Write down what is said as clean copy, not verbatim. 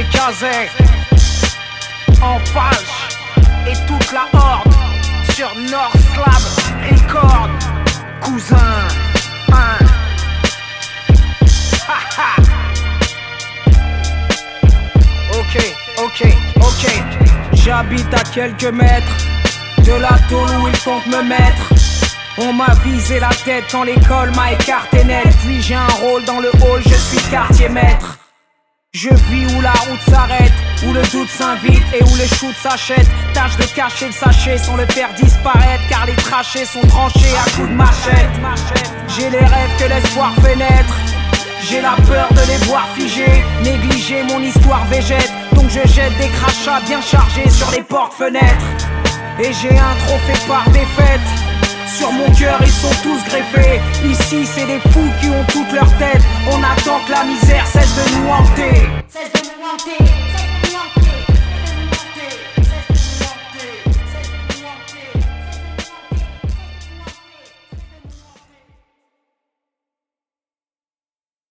DJ Kazé en fâche et toute la horde sur North Slab Record. Cousin, hein. Ok. J'habite à quelques mètres de la tôle où ils comptent me mettre. On m'a visé la tête quand l'école m'a écarté net. Puis j'ai un rôle dans le hall, je suis quartier maître. Je vis où la route s'arrête, où le doute s'invite et où le shoot s'achète. Tâche de cacher le sachet sans le faire disparaître, car les trachées sont tranchées à coups de machette. J'ai les rêves que l'espoir fait naître. J'ai la peur de les voir figés, négliger mon histoire végète. Donc je jette des crachats bien chargés sur les portes-fenêtres. Et j'ai un trophée par défaite. Sur mon cœur ils sont tous greffés. Ici c'est des fous qui ont toute leur tête. On attend que la misère cesse de nous hanter.